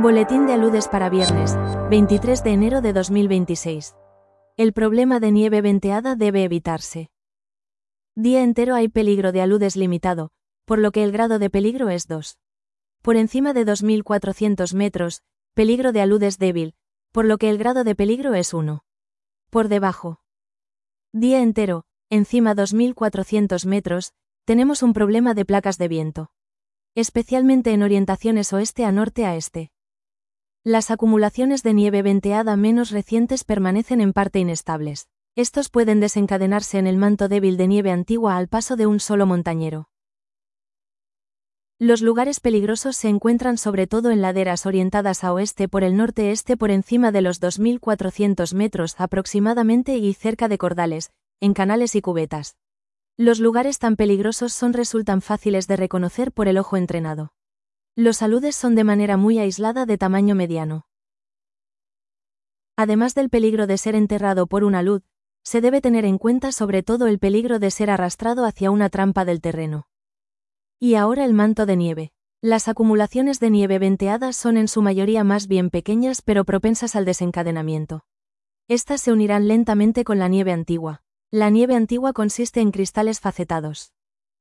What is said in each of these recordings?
Boletín de aludes para viernes, 23 de enero de 2026. El problema de nieve venteada debe evitarse. Día entero hay peligro de aludes limitado, por lo que el grado de peligro es 2. Por encima de 2.400 metros, peligro de aludes débil, por lo que el grado de peligro es 1. Por debajo. Día entero, encima 2.400 metros, tenemos un problema de placas de viento. Especialmente en orientaciones oeste a norte a este. Las acumulaciones de nieve venteada menos recientes permanecen en parte inestables. Estos pueden desencadenarse en el manto débil de nieve antigua al paso de un solo montañero. Los lugares peligrosos se encuentran sobre todo en laderas orientadas a oeste por el norte-este por encima de los 2.400 metros aproximadamente y cerca de cordales, en canales y cubetas. Los lugares tan peligrosos resultan fáciles de reconocer por el ojo entrenado. Los aludes son de manera muy aislada de tamaño mediano. Además del peligro de ser enterrado por un alud, se debe tener en cuenta sobre todo el peligro de ser arrastrado hacia una trampa del terreno. Y ahora el manto de nieve. Las acumulaciones de nieve venteadas son en su mayoría más bien pequeñas pero propensas al desencadenamiento. Estas se unirán lentamente con la nieve antigua. La nieve antigua consiste en cristales facetados.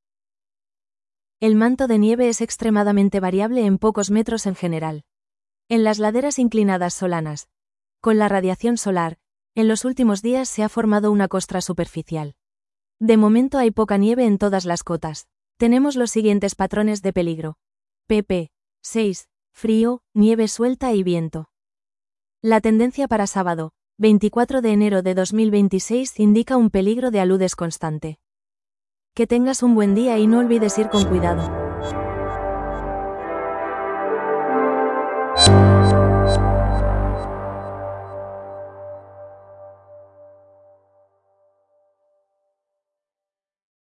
El manto de nieve es extremadamente variable en pocos metros en general. En las laderas inclinadas solanas, con la radiación solar, en los últimos días se ha formado una costra superficial. De momento hay poca nieve en todas las cotas. Tenemos los siguientes patrones de peligro. pp. 6. Frío, nieve suelta y viento. La tendencia para sábado, 24 de enero de 2026 indica un peligro de aludes constante. Que tengas un buen día y no olvides ir con cuidado.